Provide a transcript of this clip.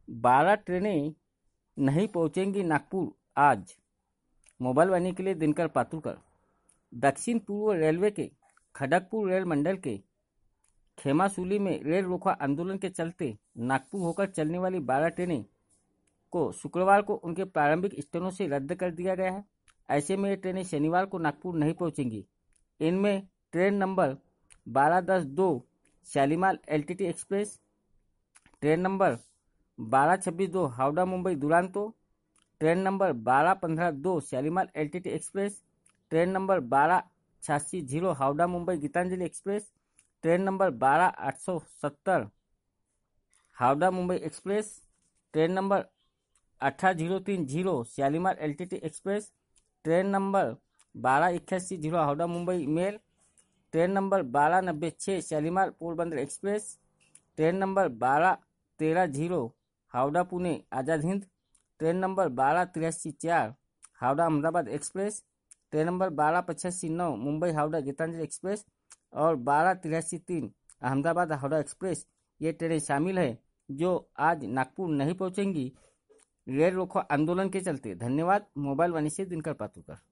12 ट्रेनें नहीं पहुंचेंगी नागपुर आज। मोबाइल वाणी के लिए दिनकर पातुरकर। दक्षिण पूर्व रेलवे के खड़गपुर रेल मंडल के खेमासूली में रेल रोको आंदोलन के चलते नागपुर होकर चलने वाली 12 ट्रेनें को शुक्रवार को उनके प्रारंभिक स्टेशनों से रद्द कर दिया गया है। ऐसे में ये ट्रेनें शनिवार को नागपुर नहीं पहुंचेंगी। इनमें train number 1210-2 Shalimar LTT express, train number 1226-2 Howrah Mumbai Duronto, train number 1215-2 Shalimar LTT express, train number 1286-0 Howrah Mumbai Gitanjali express, train number 12870 Howrah Mumbai express, train number 18030 Shalimar LTT express, train number 1281 Howrah Mumbai mail, train number 1296 Shalimar Porbandar express, train number 1213 Howrah Pune Azad Hind, train number 1283-4 Howrah Ahmedabad express, train number 1285-9 Mumbai Howrah Gitanjali express और 1283-3 Ahmedabad Howrah express ये ट्रेनें शामिल है जो आज नागपुर नहीं पहुंचेंगी rail रोको आंदोलन के चलते। धन्यवाद। मोबाइल वाणी से दिनकर पातुरकर।